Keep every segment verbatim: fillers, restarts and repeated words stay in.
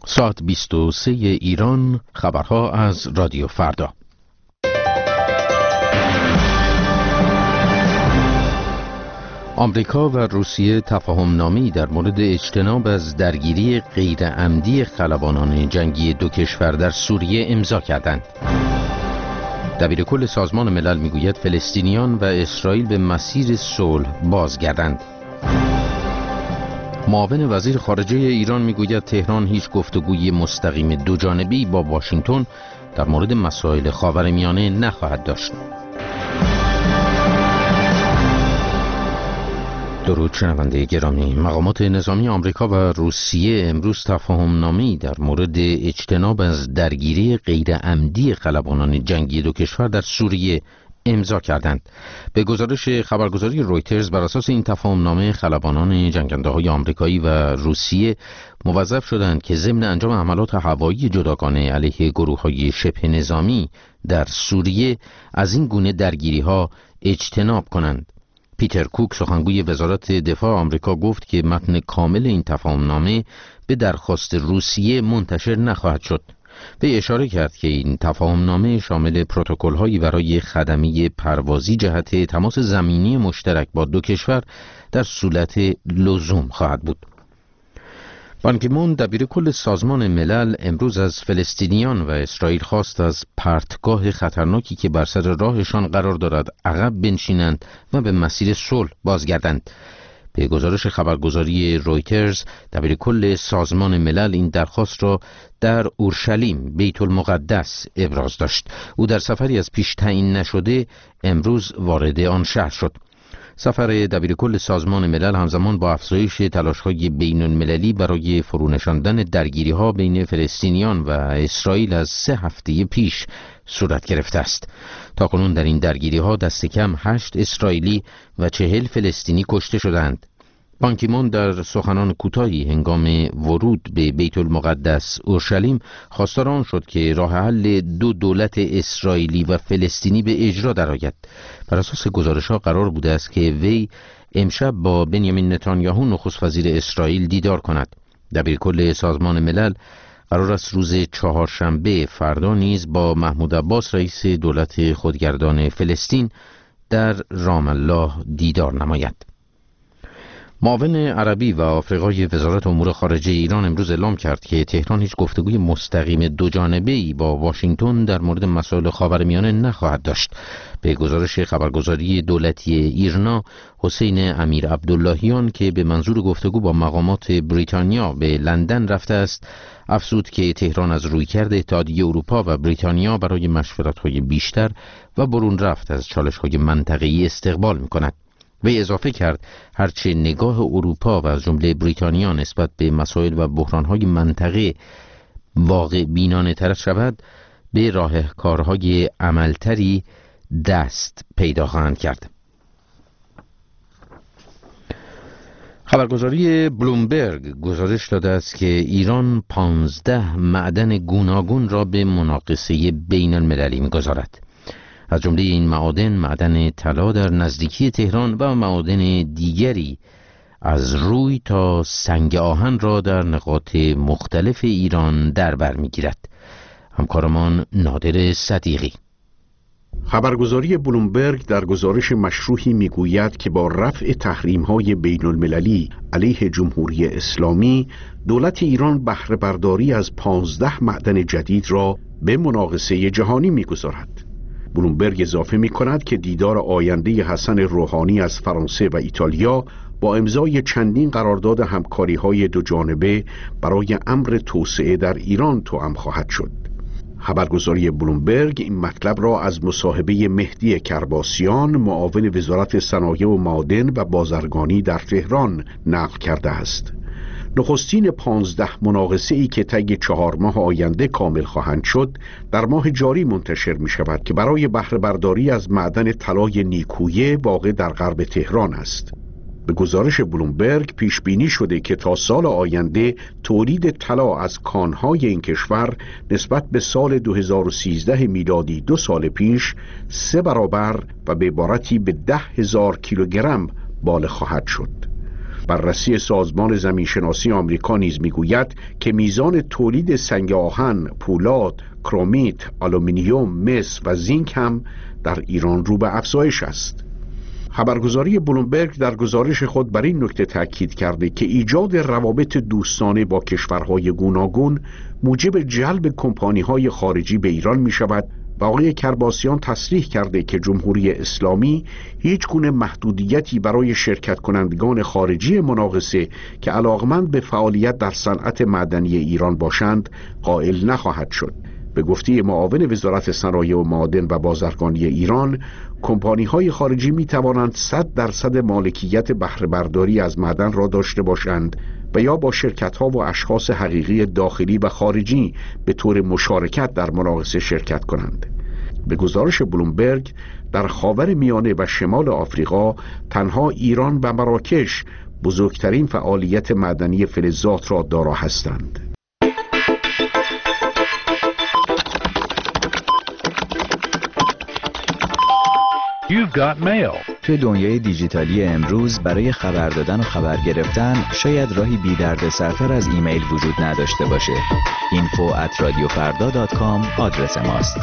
ساعت بیست و سه ایران، خبرها از رادیو فردا. آمریکا و روسیه تفاهم‌نامه‌ای در مورد اجتناب از درگیری غیرعمدی خلبانان جنگی دو کشور در سوریه امضا کردند. دبیرکل سازمان ملل میگوید فلسطینیان و اسرائیل به مسیر صلح بازگردند. معاون وزیر خارجه ایران میگوید تهران هیچ گفتگوی مستقیم دوجانبی با واشنگتن در مورد مسائل خاورمیانه نخواهد داشت. درود شنونده گرامی، مقامات نظامی آمریکا و روسیه امروز تفاهم‌نامه‌ای در مورد اجتناب از درگیری غیرعمدی خلبانان جنگی دو کشور در سوریه امضا کردند. به گزارش خبرگزاری رویترز، بر اساس این تفاهم‌نامه خلبانان جنگنده‌های آمریکایی و روسیه موظف شدند که ضمن انجام حملات هوایی جداگانه علیه گروه‌های شبه نظامی در سوریه از این گونه درگیری‌ها اجتناب کنند. پیتر کوک، سخنگوی وزارت دفاع آمریکا، گفت که متن کامل این تفاهم‌نامه به درخواست روسیه منتشر نخواهد شد. به اشاره کرد که این تفاهم‌نامه شامل پروتکل‌هایی برای خدمه پروازی جهت تماس زمینی مشترک با دو کشور در صورت لزوم خواهد بود. بان کی مون، دبیرکل سازمان ملل، امروز از فلسطینیان و اسرائیل خواست از پرتگاه خطرناکی که بر سر راهشان قرار دارد عقب بنشینند و به مسیر صلح بازگردند. به گزارش خبرگزاری رویترز، دبیرکل سازمان ملل این درخواست را در اورشلیم، بیت المقدس، ابراز داشت. او در سفری از پیش تعیین نشده امروز وارد آن شهر شد. سفر دبیرکل سازمان ملل همزمان با افزایش تلاش‌های بین‌المللی برای فرونشاندن درگیری‌ها بین فلسطینیان و اسرائیل از سه هفته پیش صورت گرفته است. تاکنون در این درگیری‌ها دست کم هشت اسرائیلی و چهل فلسطینی کشته شدند. بان کی مون در سخنان کوتاهی هنگام ورود به بیت المقدس اورشلیم خواستار آن شد که راه حل دو دولت اسرائیلی و فلسطینی به اجرا درآید. بر اساس گزارش‌ها قرار بوده است که وی امشب با بنیامین نتانیاهو نخست وزیر اسرائیل دیدار کند. دبیرکل سازمان ملل قرار است روز چهارشنبه فردا نیز با محمود عباس رئیس دولت خودگردان فلسطین در رام الله دیدار نماید. معاون عربی و آفریقای وزارت امور خارجه ایران امروز اعلام کرد که تهران هیچ گفتگوی مستقیم دوجانبه‌ای با واشنگتن در مورد مسائل خاورمیانه نخواهد داشت. به گزارش خبرگزاری دولتی ایرنا، حسین امیر عبداللهیان که به منظور گفتگو با مقامات بریتانیا به لندن رفته است، افزود که تهران از رویکرد اتحادیه اروپا و بریتانیا برای مشورت‌های بیشتر و برون رفت از چالش‌های منطقه‌ای استقبال می‌کند. وی اضافه کرد هرچه نگاه اروپا و از جمله بریتانیا نسبت به مسائل و بحران‌های منطقه واقع بینانه تر شود، به راهکارهای عملتری دست پیدا خواهند کرد. خبرگزاری بلومبرگ گزارش داده است که ایران پانزده معدن گوناگون را به مناقصه بین المللی می‌گذارد. از جمله این معادن، معدن طلا در نزدیکی تهران و معادن دیگری از روی تا سنگ آهن را در نقاط مختلف ایران در بر می‌گیرد. همکارمان نادر صدیقی. خبرگزاری بلومبرگ در گزارش مشروحی میگوید که با رفع تحریم‌های بین‌المللی علیه جمهوری اسلامی، دولت ایران بهره برداری از پانزده معدن جدید را به مناقصه جهانی می‌گذارد. بلومبرگ اضافه می‌کند که دیدار آینده حسن روحانی از فرانسه و ایتالیا با امضای چندین قرارداد همکاری‌های دو جانبه برای امر توسعه در ایران توأم خواهد شد. خبرگزاری بلومبرگ این مطلب را از مصاحبه مهدی کرباسیان، معاون وزارت صنایع و معادن و بازرگانی در تهران نقل کرده است. نخستین پانزده مناقصه ای که طی چهار ماه آینده کامل خواهند شد در ماه جاری منتشر می شود که برای بهره برداری از معدن طلای نیکویه واقع در غرب تهران است. به گزارش بلومبرگ پیش بینی شده که تا سال آینده تولید طلا از کانهای این کشور نسبت به سال دو هزار و سیزده میلادی دو سال پیش سه برابر و به عبارتی به ده هزار کیلوگرم بالغ خواهد شد. بررسی سازمان زمینشناسی آمریکا نیز میگوید که میزان تولید سنگ آهن، پولاد، کرومیت، آلومینیوم، مس و زینک هم در ایران رو به افزایش است. خبرگزاری بلومبرگ در گزارش خود بر این نکته تاکید کرده که ایجاد روابط دوستانه با کشورهای گوناگون موجب جلب کمپانی‌های خارجی به ایران می‌شود و آقای کرباسیان تصریح کرده که جمهوری اسلامی هیچ گونه محدودیتی برای شرکت کنندگان خارجی مناقصه که علاقمند به فعالیت در صنعت معدنی ایران باشند قائل نخواهد شد. به گفته معاون وزارت صنایع و معادن و بازرگانی ایران، کمپانی‌های خارجی می‌توانند صد درصد مالکیت بهره برداری از معدن را داشته باشند و یا با شرکت‌ها و اشخاص حقیقی داخلی و خارجی به طور مشارکت در مناقصه شرکت کنند. به گزارش بلومبرگ، در خاور میانه و شمال آفریقا تنها ایران و مراکش بزرگترین فعالیت معدنی فلزات را دارا هستند. You've got mail. توی دنیای دیجیتالی امروز برای خبر دادن و خبر گرفتن شاید راهی بی درد سرتر از ایمیل وجود نداشته باشه. اینفو ات رادیو فردا دات کام آدرس ماست.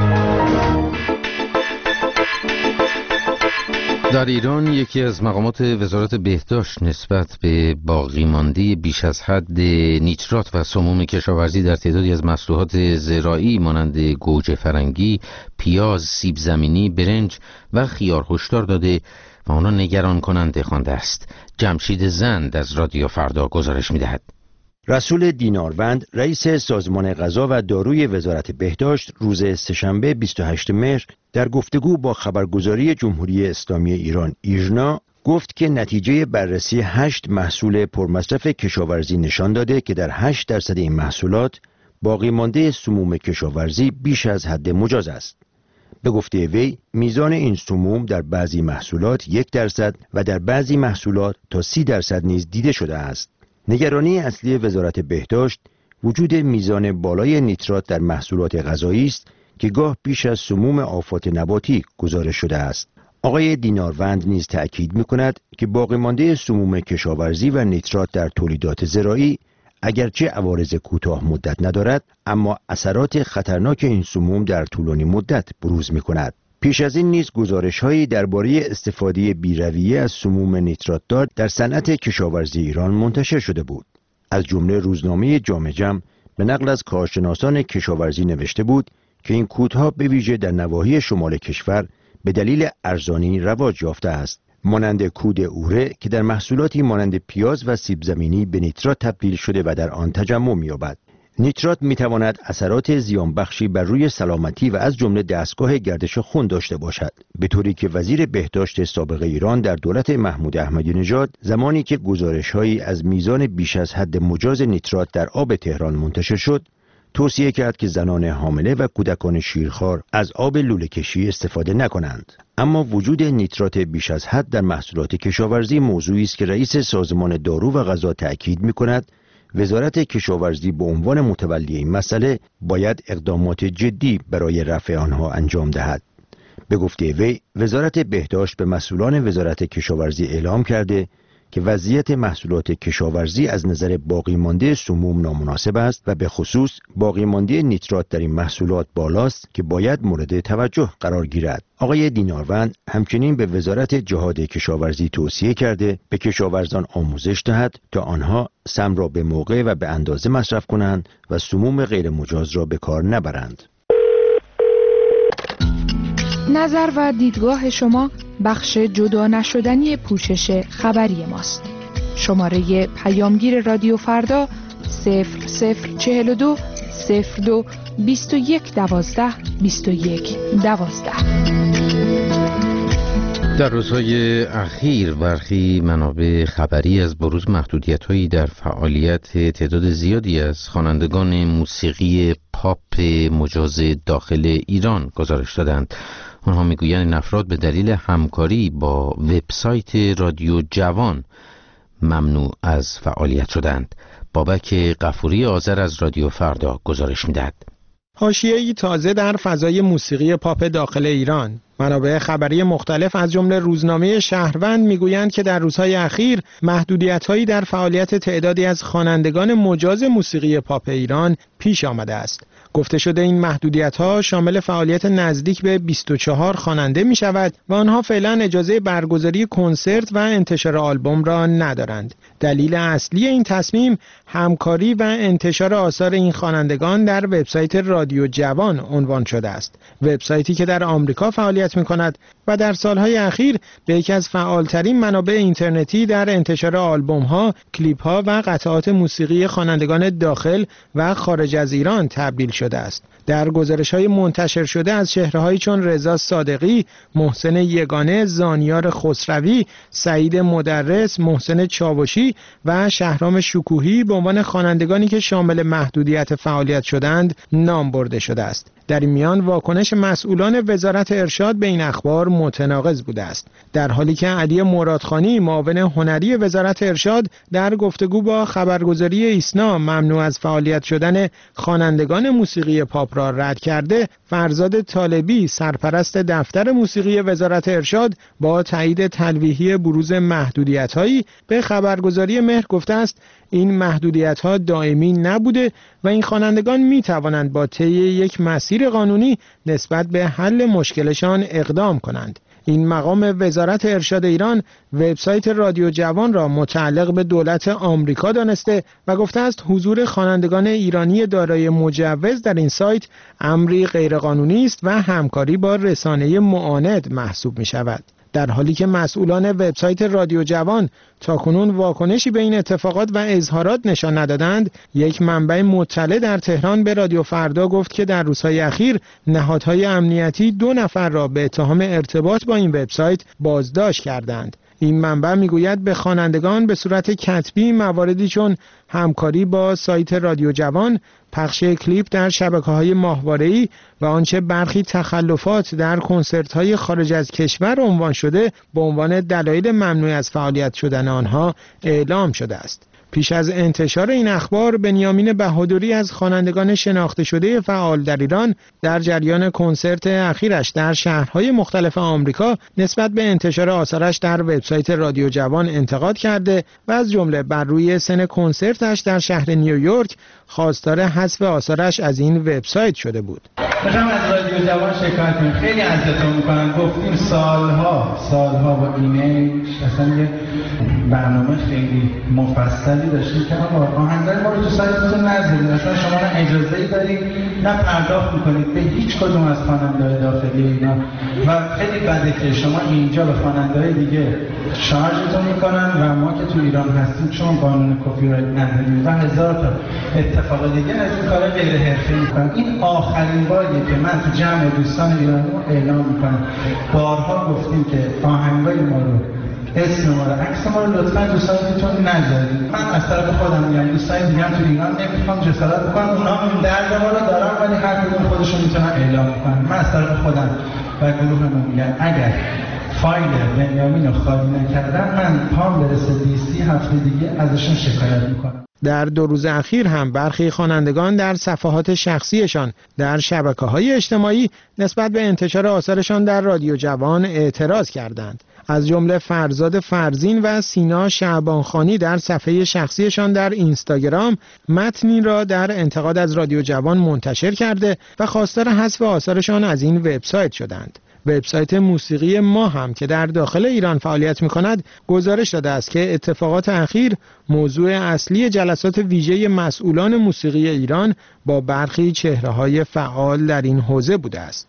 در ایران یکی از مقامات وزارت بهداشت نسبت به باقی مانده بیش از حد نیترات و سموم کشاورزی در تعدادی از محصولات زراعی مانند گوجه فرنگی، پیاز، سیب زمینی، برنج و خیار هشدار داده و آنها نگران کننده خوانده است. جمشید زند از رادیو فردا گزارش می‌دهد. رسول دیناروند، رئیس سازمان غذا و داروی وزارت بهداشت، روز سه‌شنبه بیست و هشتم مهر در گفتگو با خبرگزاری جمهوری اسلامی ایران ایژنا گفت که نتیجه بررسی هشت محصول پرمصرف کشاورزی نشان داده که در هشت درصد این محصولات باقی مانده سموم کشاورزی بیش از حد مجاز است. به گفته وی، میزان این سموم در بعضی محصولات یک درصد و در بعضی محصولات تا سی درصد نیز دیده شده است. نگرانی اصلی وزارت بهداشت وجود میزان بالای نیترات در محصولات غذایی است که گاه بیش از سموم آفات نباتی گزارش شده است. آقای دیناروند نیز تأکید می‌کند که باقی مانده سموم کشاورزی و نیترات در تولیدات زراعی اگرچه عوارض کوتاه مدت ندارد، اما اثرات خطرناک این سموم در طولانی مدت بروز می‌کند. پیش از این نیز گزارش‌هایی درباره استفاده بی‌رویه از سموم نیترات‌دار در صنعت کشاورزی ایران منتشر شده بود. از جمله روزنامه جامعه جمع به نقل از کارشناسان کشاورزی نوشته بود که این کودها به ویژه در نواحی شمال کشور به دلیل ارزانی رواج یافته است. مانند کود اوره که در محصولاتی مانند پیاز و سیب زمینی به نیترات تبدیل شده و در آن تجمع می‌یابد. نیترات میتواند اثرات زیان بخشی بر روی سلامتی و از جمله دستگاه گردش خون داشته باشد، به طوری که وزیر بهداشت سابق ایران در دولت محمود احمدی نژاد زمانی که گزارش‌هایی از میزان بیش از حد مجاز نیترات در آب تهران منتشر شد، توصیه کرد که زنان حامله و کودکان شیرخوار از آب لوله کشی استفاده نکنند. اما وجود نیترات بیش از حد در محصولات کشاورزی موضوعی است که رئیس سازمان دارو و غذا تأکید می‌کند وزارت کشاورزی به عنوان متولی این مسئله باید اقدامات جدی برای رفع آنها انجام دهد. به گفته وی، وزارت بهداشت به مسئولان وزارت کشاورزی اعلام کرده که وضعیت محصولات کشاورزی از نظر باقی مانده سموم نامناسب است و به خصوص باقی مانده نیترات در این محصولات بالاست که باید مورد توجه قرار گیرد. آقای دیناروند همچنین به وزارت جهاد کشاورزی توصیه کرده به کشاورزان آموزش دهد تا آنها سم را به موقع و به اندازه مصرف کنند و سموم غیر مجاز را به کار نبرند. نظر و دیدگاه شما بخش جدا نشدنی پوشش خبری ماست. شماره پیامگیر رادیو فردا صفر صفر چهل و دو صفر دو بیست و یک دوازده بیست و یک دوازده. در روزهای اخیر برخی منابع خبری از بروز محدودیت‌هایی در فعالیت تعداد زیادی از خوانندگان موسیقی پاپ مجاز داخل ایران گزارش دادند. آنها میگویند این افراد به دلیل همکاری با وبسایت رادیو جوان ممنوع از فعالیت شدند. بابک غفوری آذر از رادیو فردا گزارش می‌دهد. حاشیه‌ای تازه در فضای موسیقی پاپ داخل ایران. منابع خبری مختلف از جمله روزنامه شهروند میگویند که در روزهای اخیر محدودیت‌هایی در فعالیت تعدادی از خوانندگان مجاز موسیقی پاپ ایران پیش آمده است. گفته شده این محدودیت‌ها شامل فعالیت نزدیک به بیست و چهار خواننده می‌شود و آنها فعلا اجازه برگزاری کنسرت و انتشار آلبوم را ندارند. دلیل اصلی این تصمیم همکاری و انتشار آثار این خوانندگان در وبسایت رادیو جوان عنوان شده است. وبسایتی که در آمریکا فعالیت می‌کند و در سالهای اخیر به یکی از فعالترین منابع اینترنتی در انتشار آلبوم‌ها، کلیپ‌ها و قطعات موسیقی خوانندگان داخل و خارج از ایران تبدیل شده است. در گزارش‌های منتشر شده از چهره‌هایی چون رضا صادقی، محسن یگانه، زانیار خسروی، سعید مدرس، محسن چاوشی و شهرام شکوهی به عنوان خوانندگانی که شامل محدودیت فعالیت شدند نام برده شده است. در این میان واکنش مسئولان وزارت ارشاد به این اخبار متناقض بوده است، در حالی که علی مرادخانی معاون هنری وزارت ارشاد در گفتگو با خبرگزاری ایسنا ممنوع از فعالیت شدن خوانندگان موسیقی پاپ را رد کرده، فرزاد طالبی سرپرست دفتر موسیقی وزارت ارشاد با تایید تلویحی بروز محدودیت‌هایی به خبرگزاری مهر گفته است این محدودیت‌ها دائمی نبوده و این خوانندگان می‌توانند با طی یک مسیر قانونی نسبت به حل مشکلشان اقدام کنند. این مقام وزارت ارشاد ایران وبسایت رادیو جوان را متعلق به دولت آمریکا دانسته و گفته است حضور خوانندگان ایرانی دارای مجوز در این سایت امری غیرقانونی است و همکاری با رسانه معاند محسوب می‌شود. در حالی که مسئولان وبسایت رادیو جوان تاکنون واکنشی به این اتفاقات و اظهارات نشان ندادند، یک منبع مطلع در تهران به رادیو فردا گفت که در روزهای اخیر نهادهای امنیتی دو نفر را به اتهام ارتباط با این وبسایت بازداشت کردند. این منبع میگوید به خوانندگان به صورت کتبی مواردی چون همکاری با سایت رادیو جوان، پخش کلیپ در شبکه‌های ماهواره‌ای و آنچه برخی تخلفات در کنسرت‌های خارج از کشور عنوان شده به عنوان دلایل ممنوع از فعالیت شدن آنها اعلام شده است. پیش از انتشار این اخبار، بنیامین بهادری از خوانندگان شناخته شده فعال در ایران در جریان کنسرت اخیرش در شهرهای مختلف آمریکا نسبت به انتشار آثارش در وبسایت رادیو جوان انتقاد کرده و از جمله بر روی سن کنسرتش در شهر نیویورک خواستار حذف آثارش از این وبسایت شده بود. میخوام از رادیو جوان شکایت کنم، خیلی اذیتمون میکنن. گفتیم سالها سالها با ایمیل اصلا یه برنامه خیلی مفصلی داشتیم که آقا آهنگای ما رو تو سایتتون نذارید، اصلا شما نه اجازه‌ای دارید نه پرداخت میکنید به هیچ کدوم از خواننده‌های داخلی اینا و خیلی بده که شما اینجا به خواننده‌های دیگه شارژتون میکنن و ما که تو ایران هستیم چون قانون کپی رایت نداریم و هزار تا اتفاق دیگه از این کارا غیر حرفه‌ای میکنن. این آخرین باریه که من تو جمع دوستان ایرانی اعلام میکنم. بارها گفتیم که آهنگای ما رو، اسم ما رو، عکس ما رو لطفاً تو سایتتون نذارید. من از طرف خودم میگم دوستان دیگه هم تو ایران نمیخوام جسارت بکنم، اونا این درد ما رو دارن ولی هر کدوم خودشون میتونن اعلام کنن. من از طرف خودم و گروهمون میگم اگر فایل بنیامین رو خالی نکردن من پام برسه دی سی هفته دیگه ازشون شکایت میکنم. در دو روز اخیر هم برخی خوانندگان در صفحات شخصیشان در شبکه‌های اجتماعی نسبت به انتشار آثارشان در رادیو جوان اعتراض کردند. از جمله فرزاد فرزین و سینا شعبانخانی در صفحه شخصیشان در اینستاگرام متنی را در انتقاد از رادیو جوان منتشر کرده و خواستار حذف آثارشان از این وبسایت شدند. وبسایت موسیقی ما هم که در داخل ایران فعالیت می‌کند گزارش داده است که اتفاقات اخیر موضوع اصلی جلسات ویژه مسئولان موسیقی ایران با برخی چهره‌های فعال در این حوزه بوده است.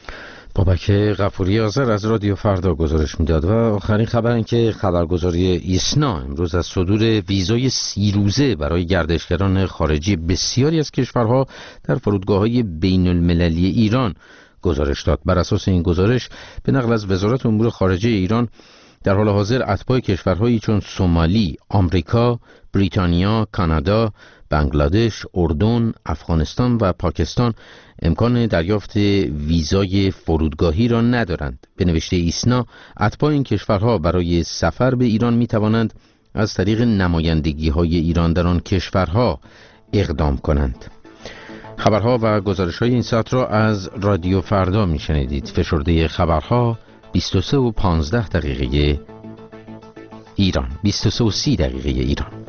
بابک غفوری آذر از رادیو فردا گزارش میداد. و آخرین خبر این که خبرگزاری ایسنا امروز از صدور ویزای سی روزه برای گردشگران خارجی بسیاری از کشورها در فرودگاه‌های بین المللی ایران گزارش داد. بر اساس این گزارش به نقل از وزارت امور خارجه ایران در حال حاضر اتباع کشورهایی چون سومالی، آمریکا، بریتانیا، کانادا، بنگلادش، اردن، افغانستان و پاکستان امکان دریافت ویزای فرودگاهی را ندارند. به نوشته ایسنا اتباع این کشورها برای سفر به ایران می توانند از طریق نمایندگی های ایران در آن کشورها اقدام کنند. خبرها و گزارش‌های این ساعت را از رادیو فردا میشنیدید. فشرده خبرها بیست و سه و پانزده دقیقه ایران، بیست و سه و سی دقیقه ایران.